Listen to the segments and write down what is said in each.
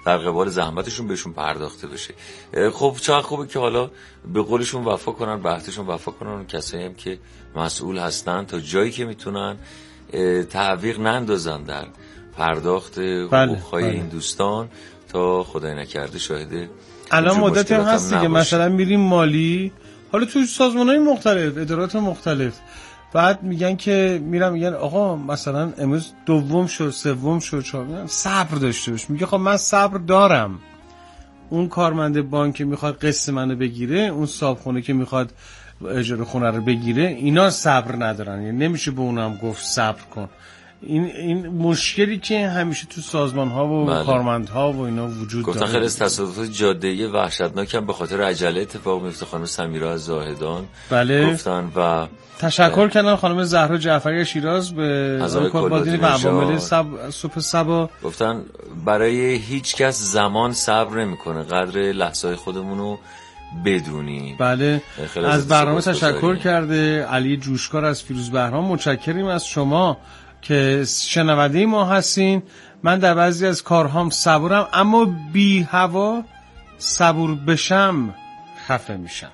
در قبال زحمتشون بهشون پرداخته بشه. خب چقدر خوبه که حالا به قولشون وفا کنن، به عهدشون وفا کنن. اون کسایی هم که مسئول هستن تا جایی که میتونن تعویق نندازن در پرداخت حقوقهای این دوستان تا خدای نکرده شاهده. الان مدتی هم هست دیگه، مثلا میریم مالی، حالا تو سازمان‌های مختلف، ادارات مختلف، بعد میگن که میگن آقا مثلا امروز دوم شد، سوم شد، چهارم، صبر داشته باش. میگه خب من صبر دارم. اون کارمند بانک که میخواد قسط منو بگیره، اون صاحبخونه که میخواد اجاره خونه رو بگیره، اینا صبر ندارن. یعنی نمیشه به اونم گفت صبر کن. این مشکلی که همیشه تو سازمان‌ها و کارمندها و اینا وجود داره. گفتن خیلی از تصادفات جاده‌ای وحشتناک هم به خاطر عجله اتفاق میفته. خانم سمیرا از زاهدان گفتن و تشکر کردن خانم زهرا جعفری شیراز به کلبادین و عوامل صبح صبا. گفتن برای هیچ کس زمان صبر نمی‌کنه، قدر لحظه‌های خودمونو بدونیم. بله، از برنامه تشکر کرده علی جوشکار از فیروز بهرام. متشکریم از شما که شنونده ما هستین. من در بعضی از کارهام صبورم، اما بی هوا صبور بشم خفه میشم.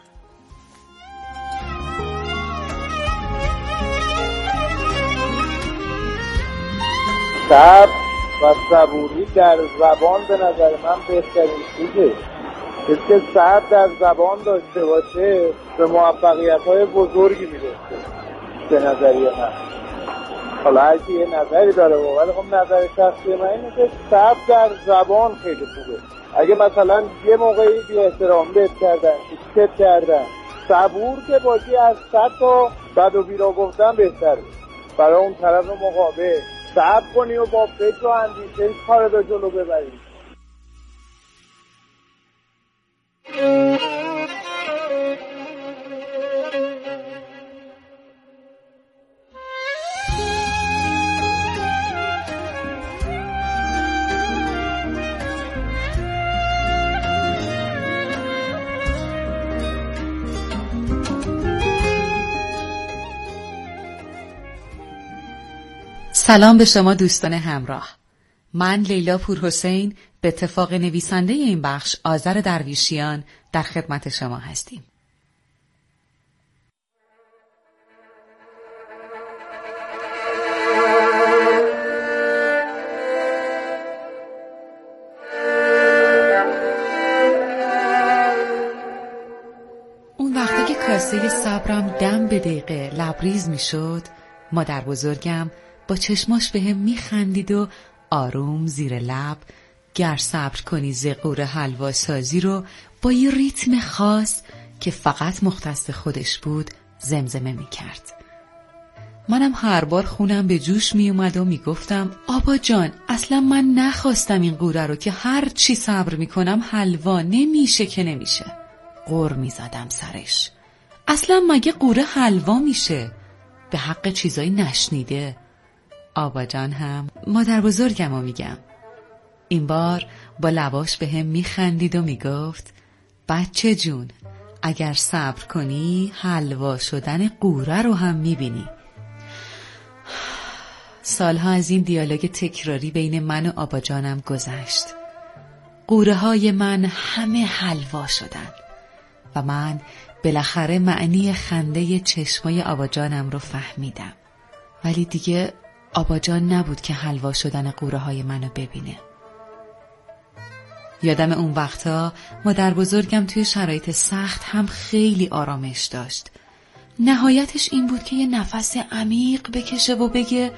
صبر و صبوری در زبان به نظر من بهترین چیزه. کسی که صبر در زبان داشته باشه به موفقیت‌های بزرگی میرسه به نظریه من. حالا هر کی یه نظری داره، ولی خب نظر شخصی من اینه که صبر در زبان خیلی خوبه. اگه مثلا یه موقعی بی احترامی بهت کردن، چت کردن، صبور که باشی از 100 تا بد و بیرا گفتن بهتره. برای اون طرف مقابل صبر کنی و با فکر و اندیشه کار به جلو ببری. سلام به شما دوستان همراه. من لیلا پورحسین به اتفاق نویسنده این بخش آذر درویشیان در خدمت شما هستیم. اون وقتی که کاسه صبرم دم به دقیقه لبریز می شد، مادر بزرگم با چشماش بهم میخندید و آروم زیر لب گر صبر کنی زقور حلوا سازی رو با یه ریتم خاص که فقط مختص خودش بود زمزمه میکرد. منم هر بار خونم به جوش میومد و میگفتم آبا جان اصلا من نخواستم این قوره رو که هر چی صبر میکنم حلوا نمیشه که نمیشه. غر میزدم سرش. اصلا مگه قوره حلوا میشه؟ به حق چیزایی نشنیده. آبا جان هم مادر بزرگم رو میگم. این بار با لباش به هم میخندید و میگفت بچه جون اگر صبر کنی حلوا شدن قوره رو هم میبینی. سالها از این دیالوگ تکراری بین من و آبا جانم گذشت. قوره های من همه حلوا شدن و من بالاخره معنی خنده چشمای آبا جانم رو فهمیدم. ولی دیگه آبا جان نبود که حلوا شدن قوره های منو ببینه. یادم اون وقتا مادر بزرگم توی شرایط سخت هم خیلی آرامش داشت. نهایتش این بود که یه نفس عمیق بکشه و بگه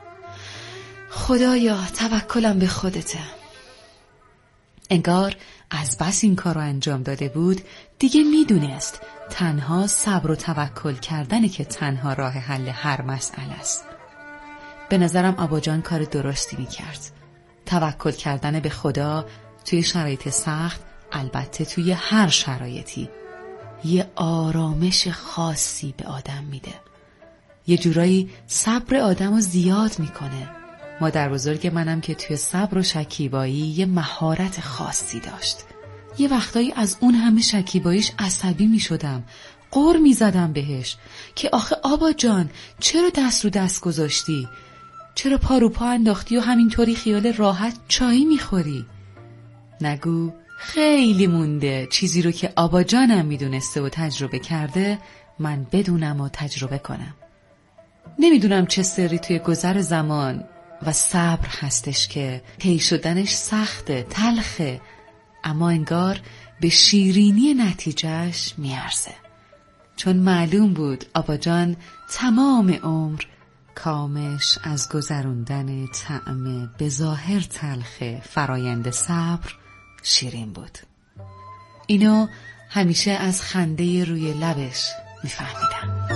خدایا توکلم به خودته. انگار از بس این کار رو انجام داده بود دیگه میدونست تنها صبر و توکل کردنه که تنها راه حل هر مسئله است. به نظرم آبا جان کار درستی میکرد. توکل کردن به خدا توی شرایط سخت، البته توی هر شرایطی، یه آرامش خاصی به آدم میده. یه جورایی صبر آدمو زیاد میکنه. مادر بزرگ منم که توی صبر و شکیبایی یه مهارت خاصی داشت. یه وقتایی از اون همه شکیباییش عصبی میشدم. غر میزدم بهش که آخه آبا جان چرا دست رو دست گذاشتی؟ چرا پا رو پا انداختی و همینطوری خیال راحت چایی میخوری؟ نگو خیلی مونده چیزی رو که آبا جانم میدونسته و تجربه کرده من بدونم و تجربه کنم. نمیدونم چه سری توی گذر زمان و صبر هستش که طی شدنش سخته، تلخه، اما انگار به شیرینی نتیجهش میارزه. چون معلوم بود آبا جان تمام عمر کامش از گذروندن طعم به ظاهر تلخ فرایند صبر شیرین بود. اینو همیشه از خنده روی لبش میفهمیدم.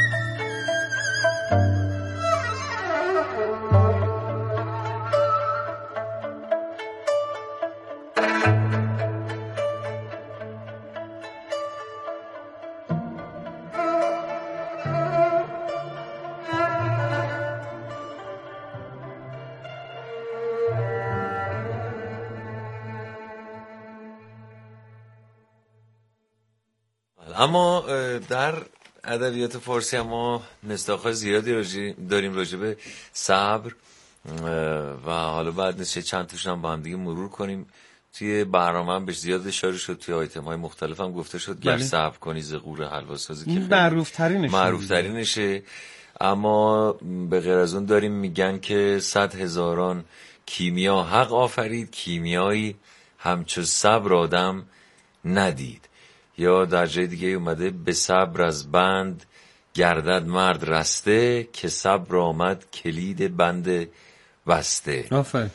اما در ادبیات فارسی ما مصداق‌های زیادی داریم راجع به صبر و حالا بعد نشه چند تاشون هم با هم دیگه مرور کنیم. توی برنامه هم بهش زیاد اشاره شد، توی آیتم‌های مختلف هم گفته شد گر صبر کنی ز غور حلوا سازی که معروف ترینشه. اما به غیر از اون داریم میگن که 100,000 کیمیا حق آفرید، کیمیایی همچو صبر آدم ندید. یا در جای دیگه اومده به صبر از بند گردد مرد رسته، که صبر آمد کلید بند بسته. آفرین.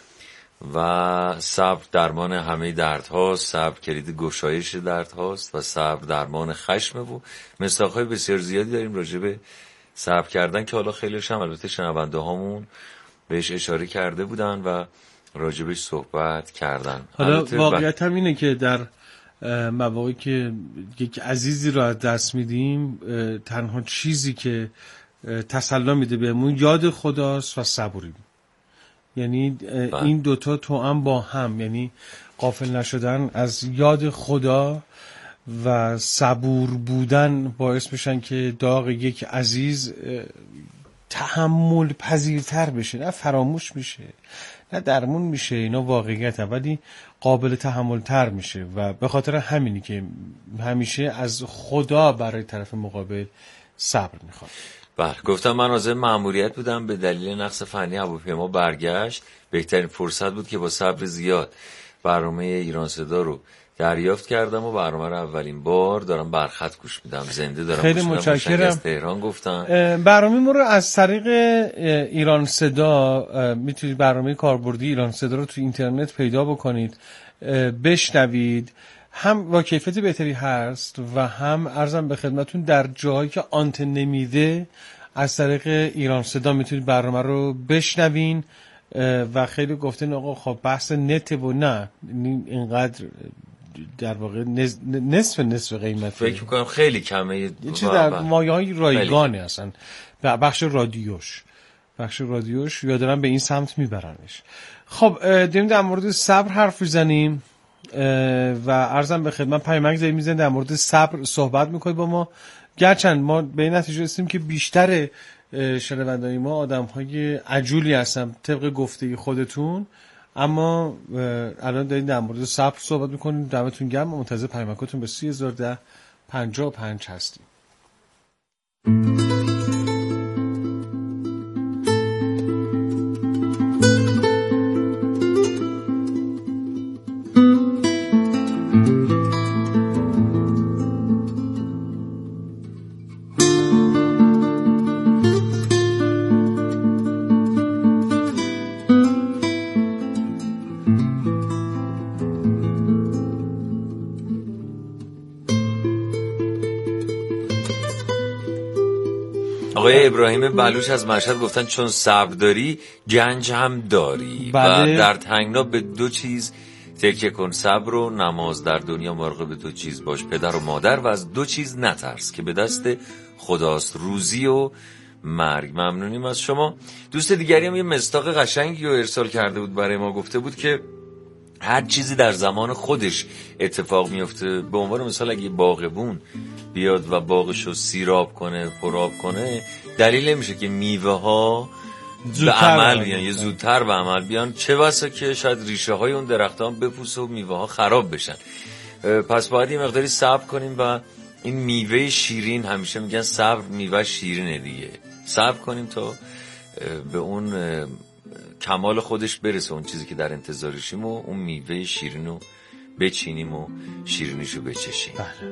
و صبر درمان همه دردهاست، صبر کلید گشایش دردهاست و صبر درمان خشمه. و مصداق‌های بسیار زیادی داریم راجع به صبر کردن که حالا خیلیش هم البته شنونده هامون بهش اشاره کرده بودن و راجع بهش صحبت کردن. حالا واقعیت هم اینه که در مواقعی که یک عزیزی رو از دست میدیم تنها چیزی که تسلی میده بهمون یاد خداست و صبوریم. یعنی این دوتا توأم با هم، یعنی غافل نشدن از یاد خدا و صبور بودن باعث میشن که داغ یک عزیز تحمل پذیرتر بشه، نه فراموش میشه نه درمون میشه، اینا واقعیت ولی قابل تحمل تر میشه. و به خاطر همینی که همیشه از خدا برای طرف مقابل صبر میخواد. بله، گفتم من حاضر مأموریت بودم، به دلیل نقص فنی هواپیما برگشت. بهترین فرصت بود که با صبر زیاد برنامه ایران صدا رو دریافت کردم و برنامه رو اولین بار دارم برخط گوش میدم، زنده دارم. خیلی متشکرم. از تهران گفتم برنامه ما رو از طریق ایران صدا میتونید برنامه کاربردی ایران صدا رو تو اینترنت پیدا بکنید، بشنوید. هم با کیفیت بهتری هست و هم عرضم به خدمتون در جاهایی که آنتن نمیده از طریق ایران صدا میتونید برنامه رو بشنوین. و خیلی گفتن آقا خب بحث نت و نه اینقدر در واقع نصف قیمت فکر میکنم خیلی کمه، یه چیز در مایه‌های رایگانه اصلا. بخش رادیوش یادم به این سمت میبرنش. خب داریم در مورد صبر حرف میزنیم و عرضم به خدمت پیامک داریم میزنیم در مورد صبر صحبت میکنید با ما. گرچند ما به این نتیجه رسیدیم که بیشتر شنوندگان ما آدم‌های عجولی هستن طبق گفته خودتون، اما الان دارین در مورد صبر صحبت میکنیم. دمتون گرم. منتظر پیامکاتون به 301055 هستیم. آقای ابراهیم بلوچ از مشهد گفتن چون صبر داری گنج هم داری. بله. و در تنگنا به دو چیز تکیه کن، صبر و نماز. در دنیا مراقب دو چیز باش، پدر و مادر، و از دو چیز نترس که به دست خداست، روزی و مرگ. ممنونیم از شما. دوست دیگری هم یه مصداق قشنگی رو ارسال کرده بود برای ما، گفته بود که هر چیزی در زمان خودش اتفاق میفته. به عنوان مثال اگه باغبون بیاد و باغشو سیراب کنه، پرآب کنه، دلیل نمیشه که میوه ها به عمل بیان یا زودتر به عمل بیان، چه بسا که شاید ریشه های اون درختان بپوسه و میوه ها خراب بشن. پس باید یه مقداری صبر کنیم و این میوه شیرین، همیشه میگن صبر میوه شیرینه دیگه، صبر کنیم تا به اون کمال خودش برسه، اون چیزی که در انتظارشیم و اون میوه شیرینو بچینیم و شیرینیشو بچشیم.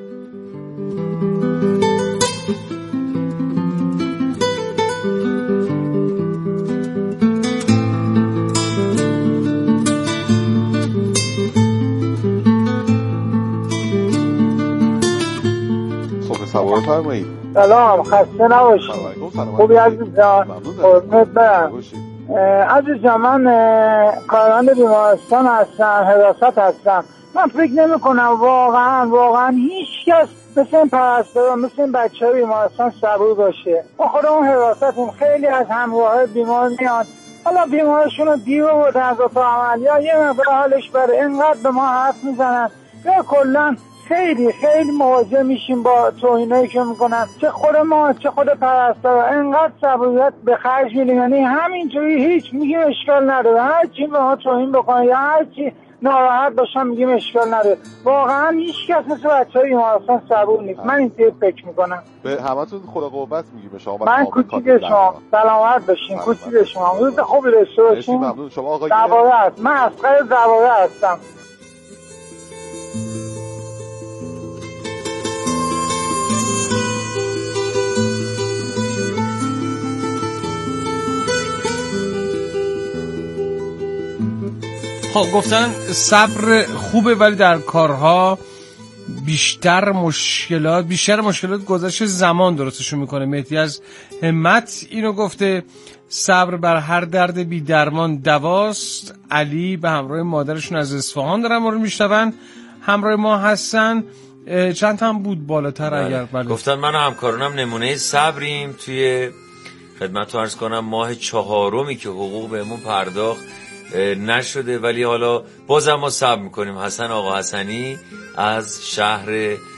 سوار فرمایید. سلام، خسته نباشید. خوبی عزیز جان؟ قربونت برم. عزیز جان، من کارمند بیمارستان هستم، حراست هستم. من فکر نمی کنم واقعا هیچ کس مثل این پرستارا، مثل این بچه های بیمارستان صبور باشه. ما خودمون حراستیم، خیلی از همراه بیمار میان، حالا بیمارشون رو دیر بردن از اتاق عملیات، یه مقدار حالش بره، اینقدر به ما حرف میزنن یا کلا خیلی مواجه میشیم با توهینایی که میکنن، چه خود ما چه خود پرستارا. اینقدر صبوریت به خرج میدیم، یعنی همینجوری هیچ میگیم اشکال نداره، هر چی به ما توهین بکنه یا هر چی ناراحت باشم میگیم اشکال نداره. واقعا هیچ کس مثل بچه‌های بیمارستان صبور نیست. من اینطوری فکر میکنم. به همتون خدا قوت میگیم شما. من کوچیک شما سلامت باشین. کوچیک شما روز خوبی داشته باشین. ممنون. شما آقای زواره هست. من اصغر زواره هستم. گفتن صبر خوبه ولی در کارها بیشتر مشکلات گذشت زمان درستشون میکنه. مهدی از همت اینو گفته، صبر بر هر درد بی درمان دواست. علی به همراه مادرشون از اصفهان دارن ما رو میشنون، همراه ما هستن. چند تا هم بود بالاتر اگر بله. گفتن من و همکارانم نمونه صبریم. توی خدمت رو عرض کنم ماه 4 که حقوق بهمون پرداخت نشده، ولی حالا بازم ما صبر میکنیم. حسن آقا حسنی از شهر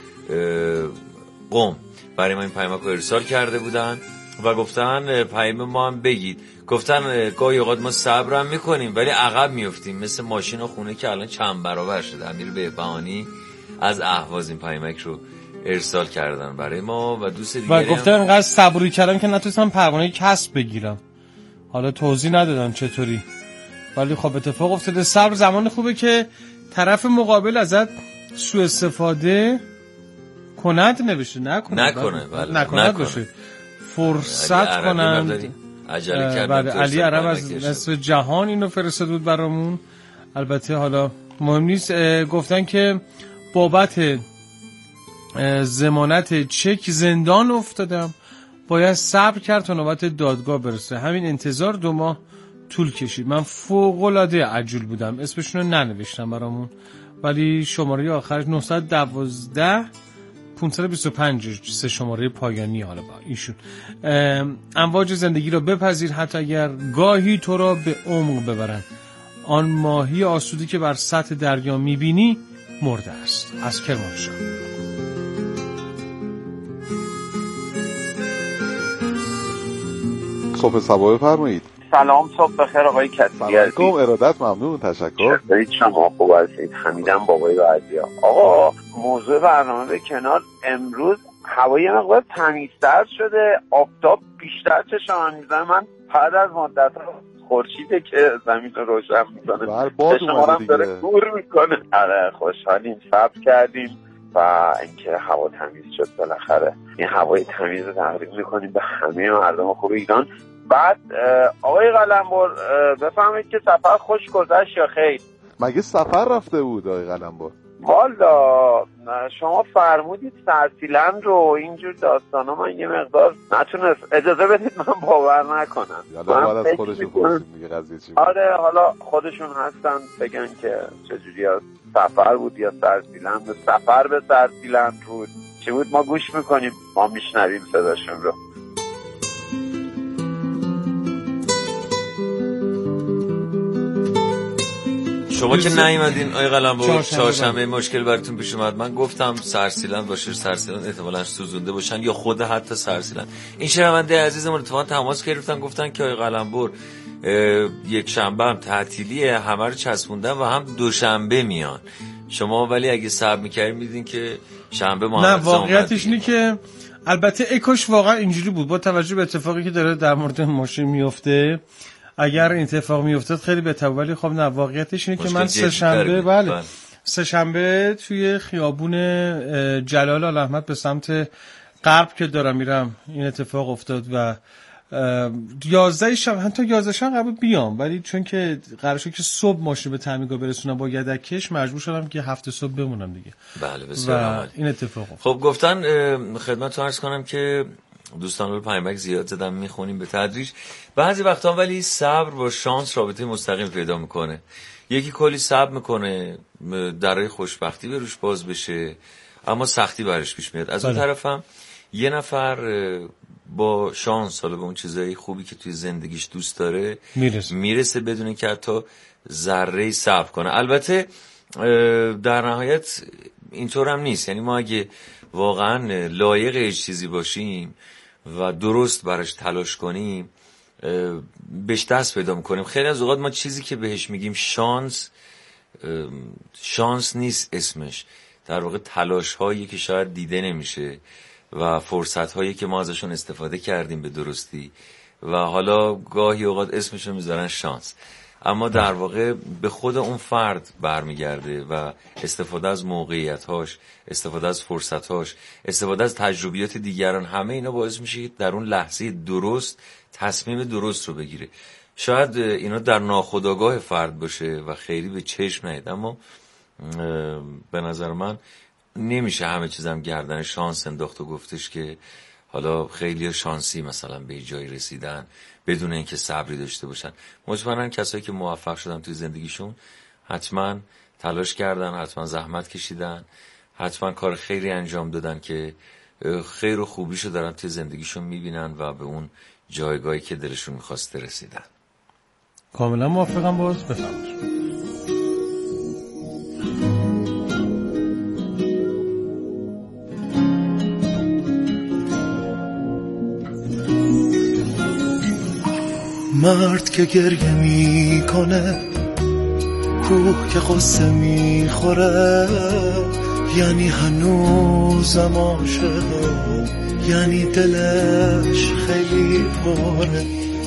قم برای ما این پیامک رو ارسال کرده بودن و گفتن پیام ما هم بگید. گفتن گاهی اوقات ما صبرم میکنیم ولی عقب میفتیم، مثل ماشین و خونه که الان چند برابر شده. امیر بهبهانی از اهواز این پیامک رو ارسال کردن برای ما و دوست دیگه و گفتن انقدر صبوری کردم که نتونستم پروانه کسب بگیرم. حالا توضیح ندادن چطوری، ولی خب اتفاق افتاده. صبر زمان خوبه که طرف مقابل ازت سوء استفاده کند نبشه، نکنه بشه، فرصت کنند. علی عرب از نصف جهان اینو فرستاد بود برامون. البته حالا مهم نیست. گفتن که بابت ضمانت چک زندان افتادم، باید صبر کرد تا نوبت دادگاه برسه. همین انتظار 2 ماه طول کشید. من فوق‌العاده عجول بودم، اسمشون رو ننوشتم برامون، ولی شماره آخرش 912 525 3 شماره پایانی. حالا با ایشون امواج زندگی رو بپذیر حتی اگر گاهی تو را به عمق ببرن. آن ماهی آسودی که بر سطح دریا میبینی مرده است. از کرمانشاه. صبح سبا بفرمایید. سلام، صبح بخیر آقای کسی عزیز. ارادت، ممنون، تشکر. شما خوب هستید؟ حمیدم بابای بعدیا. آقا موضوع برنامه به کنار، امروز هوای مقدار تمیزتر شده، آفتاب بیشتر چشم میزنه. من بعد از مدت خورشیده که زمین رو روشن میکنه، شما هم داره نور میکنه. آره خوشحالیم، صبر کردیم و اینکه هوا تمیز شد بالاخره. این هوای تمیز رو تقدیم میکنیم به همه مردم خوب ایران. بعد آقای قلمبر بفهمید که سفر خوش گذشت یا خیر؟ مگه سفر رفته بود آقای قلمبر؟ والا شما فرمودید سرسیلند رو اینجور داستانا، من یه مقدار نتونست. اجازه بدید من باور نکنم. من از خودشون پرسید میگه قضیه چی بود. آره حالا خودشون هستن بگن که چجوری سفر بود یا سرسیلند. سفر به سرسیلند بود چی بود؟ ما گوش میکنیم، ما میشنویم صداشون رو. شما که نیومدین آقای قلمبر، چهارشنبه مشکل براتون پیش اومد. من گفتم سرسیلند باشه، سرسیلند احتمالاً سوزونده باشن یا خود حتی سرسیلند. این شنونده عزیزمون اتفاقا تماس گرفتن گفتن که آقای قلمبر یک شنبه هم تعطیلیه، همه رو چسبوندن و هم دوشنبه میان. شما ولی اگه صبر می‌کردین می‌دیدین که شنبه ما. نه واقعیتش اینه که البته اکوش واقعا اینجوری بود با توجه به اتفاقی که داره در مورد ماشین میفته. اگر این اتفاق میافتاد خیلی بهتره، ولی خب نه واقعیتش اینه که من سه شنبه توی خیابون جلال آلاحمد به سمت غرب که دارم میرم این اتفاق افتاد و 11 شب حتی 11 شب قبل بیام، ولی چون که قرار شد که صبح ماشین به تعمیرگاه برسونم با یدکش مجبور شدم که هفته صبح بمونم دیگه. بله بسیار این اتفاق افتاد. خب گفتن خدمتتون عرض کنم که دوستان رو پیامک زیاد زدم میخونیم به تدریج. بعضی وقتا ولی صبر با شانس رابطه مستقیم پیدا میکنه. یکی کلی صبر میکنه درای خوشبختی به روش باز بشه اما سختی برش پیش میاد. از اون طرفم یه نفر با شانس حالا به اون چیزای خوبی که توی زندگیش دوست داره میرسه بدون که حتی ذره صبر کنه. البته در نهایت اینطور هم نیست، یعنی ما اگه واقعا لایق هیچ چیزی باشیم و درست براش تلاش کنیم بهش دست پیدا میکنیم. خیلی از اوقات ما چیزی که بهش میگیم شانس نیست اسمش، در واقع تلاش هایی که شاید دیده نمیشه و فرصت هایی که ما ازشون استفاده کردیم به درستی و حالا گاهی اوقات اسمشون میذارن شانس، اما در واقع به خود اون فرد برمیگرده و استفاده از موقعیت‌هاش، استفاده از فرصت‌هاش، استفاده از تجربیات دیگران، همه اینا باعث میشه که در اون لحظه درست تصمیم درست رو بگیره. شاید اینا در ناخودآگاه فرد باشه و خیلی به چشم نیاد، اما به نظر من نمیشه همه چیزم گردن شانس انداخت و گفتش که حالا خیلی شانسی مثلا به جایی رسیدن بدون اینکه صبری داشته باشن. مطمئناً کسایی که موفق شدن توی زندگیشون حتما تلاش کردن، حتما زحمت کشیدن، حتما کار خیری انجام دادن که خیر و خوبیشو دارن توی زندگیشون میبینن و به اون جایگاهی که دلشون میخواسته رسیدن. کاملا موافقم باز. بفرمایید. مرد که گریه میکنه، کوه که قصه میخوره، یعنی هنوزم عاشقه، یعنی دلش خیلی پره.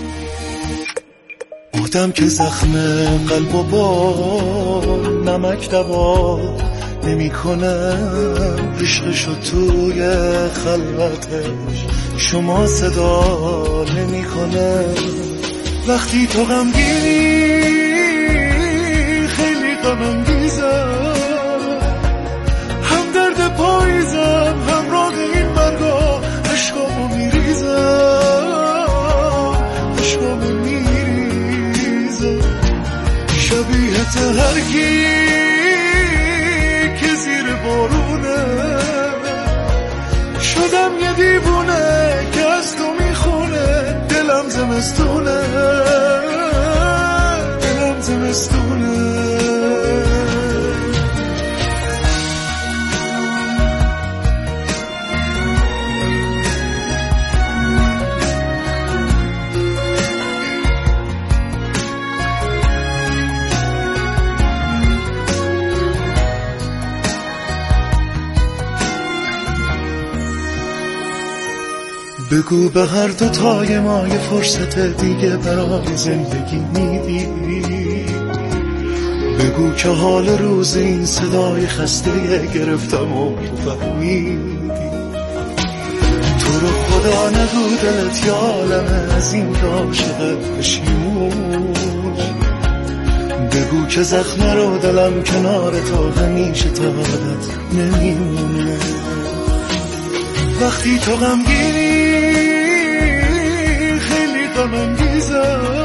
آدم که زخم قلبو با نمک دوا نمیکنه، عشقشو توی خلوتش شما صدا نمیکنه. وقتی تو غمگینی خیلی غم انگیزم، هم درد پاییزم همراه این مرگا، عشقامو میریزم شبیه تهرگی که زیر بارونه. شدم یه دیوونه که از تو میخونه، دلم زمستونه، دلم زمستونه. بگو به هر دو تای ما یه فرصت دیگه برای زندگی میدی. بگو که حال روز این صدای خسته گرفتم و تو فهمیدی. تو رو خدا نگو دلت یا عالمه از این که عاشق پشیمون. بگو که زخم رو دلم کنار تو همیشه تا عادت نمیمونه. وقتی تو غمگینی خیلی غم انگیزم،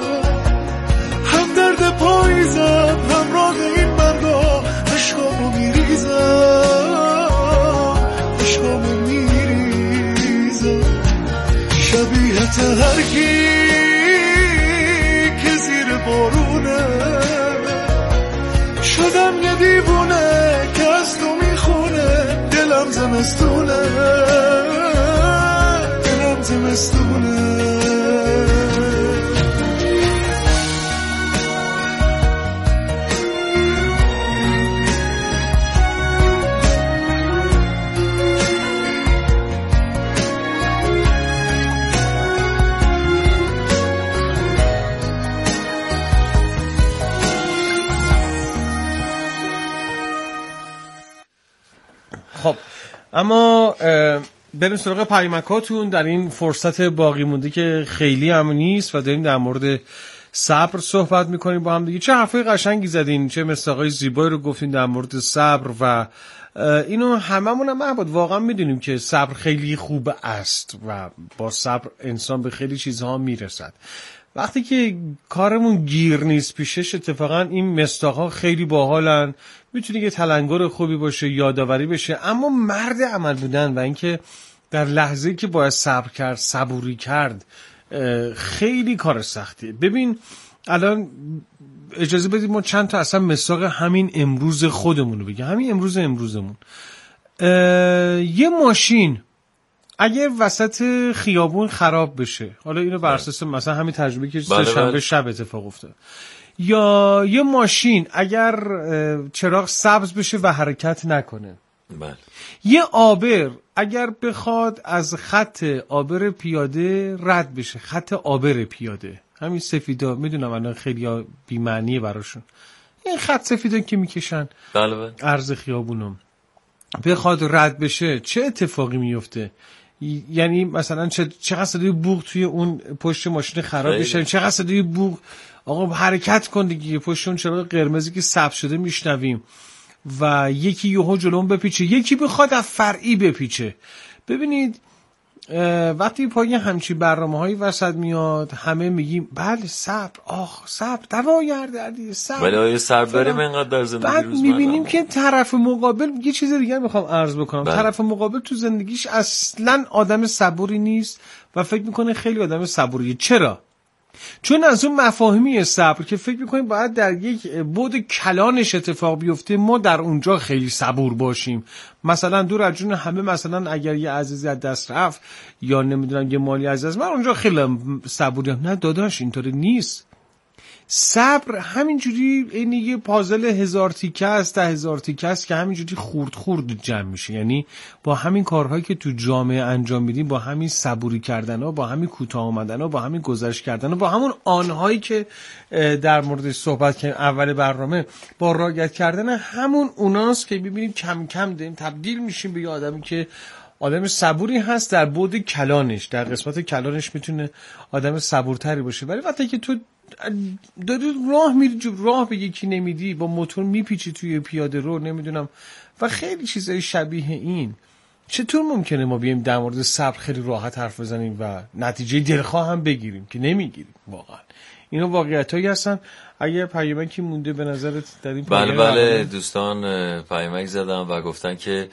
هم درد پاییزم همراه این مرگا، عشقامو میریزم شبیه تهرگی که زیر بارونه. زمستونه، دلم زمستونه. خب اما بریم سراغ پیامکاتون در این فرصت باقی مونده که خیلی هم نیست و داریم در مورد صبر صحبت میکنیم با هم دیگه. چه حرفای قشنگی زدین، چه مصداقای زیبایی رو گفتین در مورد صبر و اینو هممون هم محباد واقعا میدونیم که صبر خیلی خوب است و با صبر انسان به خیلی چیزها میرسد. وقتی که کارمون گیر نیست پیشش اتفاقا این مصداق‌ها خیلی باحالن، میتونه یه تلنگر خوبی باشه، یادآوری بشه. اما مرد عمل بودن و اینکه در لحظه‌ای که باید صبر کرد، صبوری کرد، خیلی کار سختیه. ببین الان اجازه بدید ما چند تا اصلا مصداق همین امروز خودمون رو بگیم. همین امروزمون یه ماشین اگر وسط خیابون خراب بشه، حالا اینو بر اساس مثلا همین تجربه که سه‌شنبه شب اتفاق افتاد، یا یه ماشین اگر چراغ سبز بشه و حرکت نکنه، بله، یه عابر اگر بخواد از خط عابر پیاده رد بشه، خط عابر پیاده، همین سفیدا، میدونم الان خیلی بی‌معنیه براشون این خط سفیدا که میکشن بله عرض خیابونم، بخواد رد بشه چه اتفاقی میفته؟ یعنی مثلا چقدر صدای بوق توی اون پشت ماشین خراب بشه، چقدر صدای بوق آقا حرکت کن دیگه، پشت اون چراغ قرمزی که سبز شده میشنویم و یکی یهو جلوم بپیچه، یکی بخواد از فرعی بپیچه. ببینید وقتی پای همچین برنامه‌هایی وسط میاد همه میگیم بله صبر، آخ صبر، دوای دردی صبر، ولی آیا صبر داریم اینقدر در زندگی بعد روزمره؟ میبینیم که طرف مقابل یه چیز دیگه میخوام عرض بکنم، بله. طرف مقابل تو زندگیش اصلا آدم صبوری نیست و فکر میکنه خیلی آدم صبوریه. چرا؟ چون از اون مفاهیمی صبر که فکر میکنیم باید در یک بعد کلانش اتفاق بیفته ما در اونجا خیلی صبور باشیم. مثلا دور از جون همه، مثلا اگر یه عزیزی از دست رفت یا نمیدونم یه مالی از من اونجا خیلی صبوریم. نه داداش اینطوری نیست. صبر همینجوری این یه پازل 1000 تیکه است، 10,000 تیکه است که همینجوری خورد خورد جمع میشه. یعنی با همین کارهایی که تو جامعه انجام میدیم، با همین صبوری کردنها، با همین کوتاه آمدنها، با همین گذشت کردنها، با همون آنهایی که در مورد صحبت کردیم اول برنامه، با رعایت کردن همون اوناست که ببینیم کم کم داریم تبدیل میشیم به یه آدمی که آدم صبوری هست در بعد کلانش، در قسمت کلانش میتونه آدم صبورتری باشه. ولی وقتی که تو داری راه میری، راه به یکی نمیدی، با موتور میپیچی توی پیاده رو، نمیدونم و خیلی چیزای شبیه این، چطور ممکنه ما بیایم در مورد صبر خیلی راحت حرف بزنیم و نتیجه دلخواه هم بگیریم که نمیگیریم؟ واقعا اینا واقعیتایی هستن. اگر پیامکی مونده به نظرت در این بله دوستان پیامک زدن و گفتن که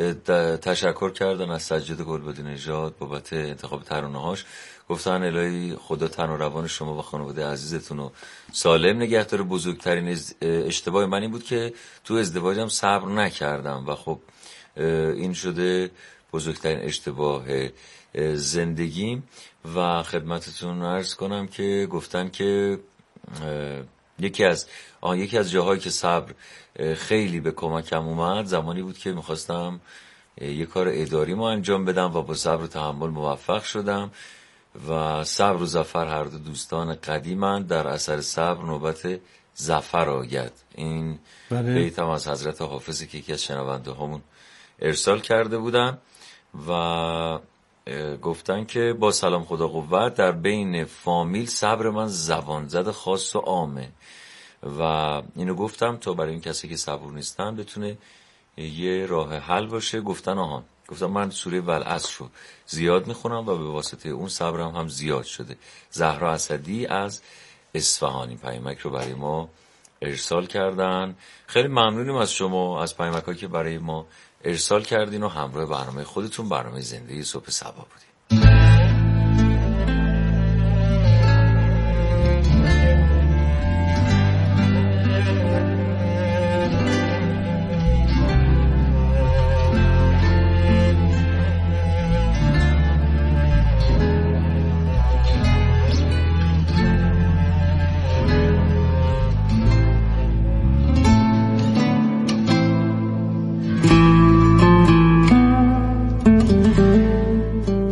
تشکر کردن از سجاد گلبدی نژاد بابت انتخاب ترانه‌هاش. گفتن الهی خدا تن و روان شما و خانواده عزیزتون رو سالم نگه داره. بزرگترین اشتباه من این بود که تو ازدواجم صبر نکردم و خب این شده بزرگترین اشتباه زندگیم. و خدمتتون عرض کنم که گفتن که یکی از جاهایی که صبر خیلی به کمکم اومد زمانی بود که میخواستم یه کار اداری ما انجام بدم و با صبر و تحمل موفق شدم. و صبر و ظفر هر دو دوستان قدیمند، در اثر صبر نوبت ظفر آید. این بیت هم از حضرت حافظی که یکی از شنونده همون ارسال کرده بودن و گفتن که با سلام خدا قوت، در بین فامیل صبر من زبان زد خاص و عامه. و اینو گفتم تا برای این کسی که صبور نیستن بتونه یه راه حل باشه. گفتم من سوره والعصر رو زیاد میخونم و به واسطه اون صبرم هم زیاد شده. زهرا اسدی از اصفهانی پیامک رو برای ما ارسال کردن. خیلی ممنونیم از شما، از پیامک‌هایی که برای ما ارسال کردین و همراه برنامه خودتون، برنامه زندگی صبح صبا بودیم.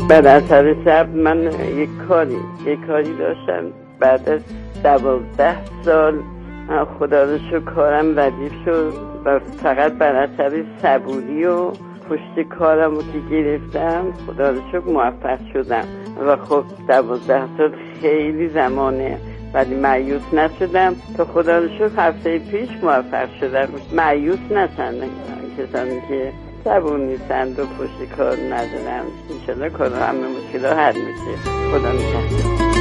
بعد از اثر صبر من یک کاری داشتم. بعد از 12 سال خدا رو شکر کارم ردیف شد و فقط بر اثر صبوری و پشت کارم رو که گرفتم خدا رو شکر موفق شدم و خب 12 سال خیلی زمانه ولی مایوس نشدم. تا خدا رو شکر هفته پیش موفق شدم. مایوس نشن کسانی که صبور نیستند و پشت کار ندارم. انشالله کار همه مشکل حل میشه. خدا نگهدار.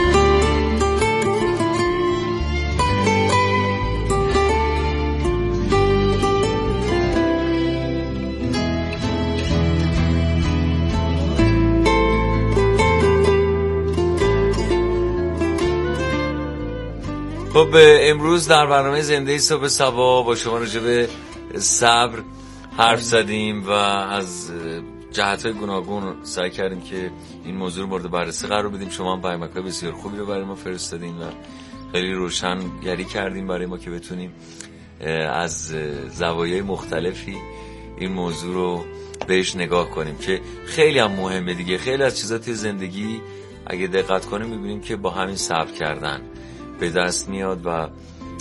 خب امروز در برنامه زنده صبح صبا با شما راجع به صبر حرف زدیم و از جهت‌های گوناگون سعی کردیم که این موضوع رو مورد بررسی قرار بدیم. شما هم پیامک‌های بسیار خوبی رو برای ما فرستادین و خیلی روشنگری کردیم برای ما که بتونیم از زوایای مختلفی این موضوع رو بهش نگاه کنیم که خیلی هم مهمه دیگه. خیلی از چیزا توی زندگی اگه دقت کنیم می‌بینیم که با همین صبر کردن به دست میاد و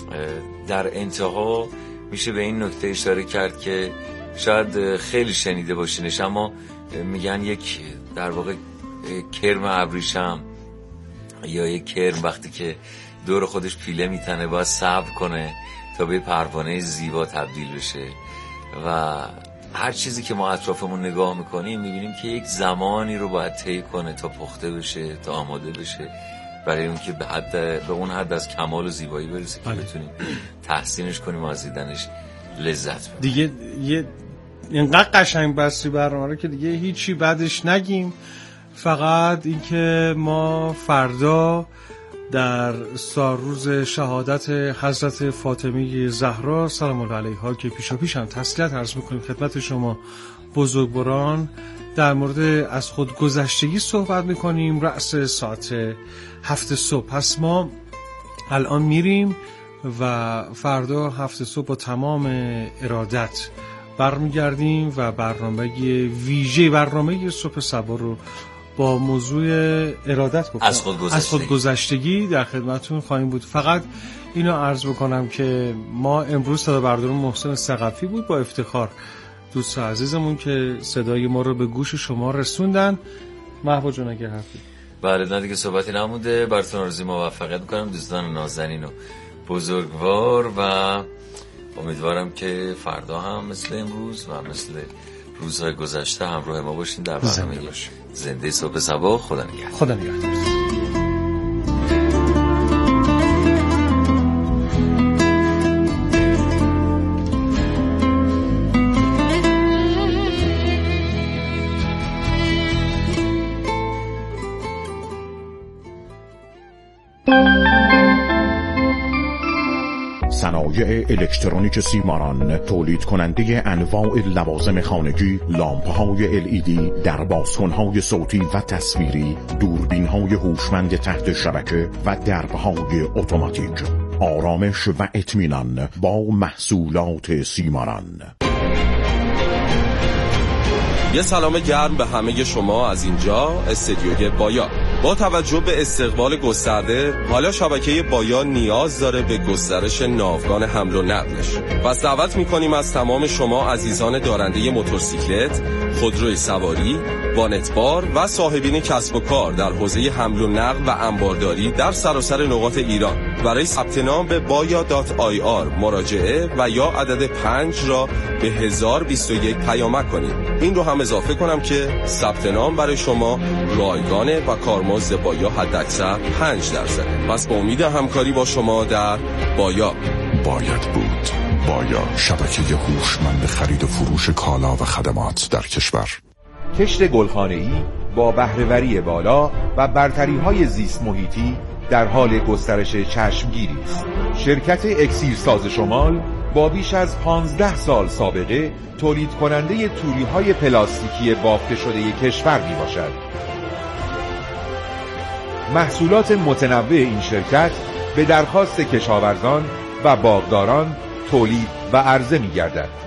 در انتها میشه به این نکته اشاره کرد که شاید خیلی شنیده باشینش، اما میگن یک در واقع کرم ابریشم یا یک کرم وقتی که دور خودش پیله میتنه باید صبر کنه تا به پروانه زیبا تبدیل بشه و هر چیزی که ما اطرافمون نگاه میکنیم میبینیم که یک زمانی رو باید طی کنه تا پخته بشه، تا آماده بشه برای اون که به اون حد از کمال و زیبایی برسه که بتونیم تحسینش کنیم و از دیدنش لذت ببریم. دیگه اینقدر قشنگ بستی برنامه رو که دیگه هیچی بعدش نگیم، فقط اینکه ما فردا در روز شهادت حضرت فاطمه زهرا سلام الله علیها که پیش هم تسلیت عرض میکنیم خدمت شما بزرگواران، در مورد از خودگذشتگی صحبت میکنیم رأس ساعت 7 صبح. پس ما الان میریم و فردا 7 صبح با تمام ارادت برمیگردیم و برنامه ویژه برنامه صبح صبا رو با موضوع ارادت گفتم از خودگذشتگی در خدمتتون خواهیم بود. فقط اینو عرض بکنم که ما امروز صدا بردار محسن ثقفی بود با افتخار دوست عزیزمون که صدای ما رو به گوش شما رسوندن. محبوب جون اگه حرفی بله نه دیگه صحبتی نمونده. براتون آرزوی موفقیت میکنم دوستان نازنین و بزرگوار و امیدوارم که فردا هم مثل امروز و مثل روزهای گذشته همراه ما باشین در برنامه زنده صبح صبا. خدا نگهدار. صنایع الکترونیک سیماران تولید کننده انواع لوازم خانگی، لامپ‌های LED، دربازکن‌های صوتی و تصویری، دوربین‌های هوشمند تحت شبکه و درب‌های اتوماتیک. آرامش و اطمینان با محصولات سیماران. یه سلام گرم به همه شما از اینجا استدیوی بایا. با توجه به استقبال گسترده، حالا شبکه بایا نیاز داره به گسترش ناوگان حمل و نقلش. پس دعوت می‌کنیم از تمام شما عزیزان دارنده موتورسیکلت، خودروی سواری، وانتبار و صاحبین کسب و کار در حوزه حمل و نقل و انبارداری در سراسر نقاط ایران برای ثبت نام به baya.ir مراجعه و یا عدد 5 را به 1021 پیامک کنید. این رو هم اضافه کنم که ثبت نام برای شما رایگانه و کارمزد بایا حداکثر 5%. پس با امید همکاری با شما در بایا. باید بود. بایا، شبکه هوشمند خرید و فروش کالا و خدمات در کشور. کشت گلخانه‌ای با بهره‌وری بالا و برتری‌های زیست محیطی در حال گسترش چشمگیری است. شرکت اکسیرساز شمال با بیش از 15 سال سابقه تولید کننده توری‌های پلاستیکی بافته شده کشور میباشد. محصولات متنوع این شرکت به درخواست کشاورزان و باغداران تولید و عرضه می‌گردد.